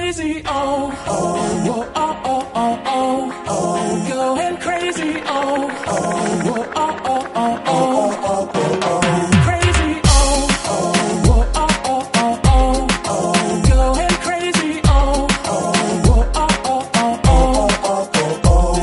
crazy, oh, oh, oh, oh, oh, oh, oh, going crazy, oh, oh, oh, oh, oh, oh, oh, oh, oh, crazy, oh, oh, oh, oh, oh, oh, oh, going crazy, oh, oh, oh, oh, oh, oh, oh, oh, oh.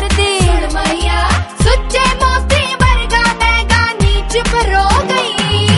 सुच्चे मोती वर्गा मैं गानी चुप रो गई।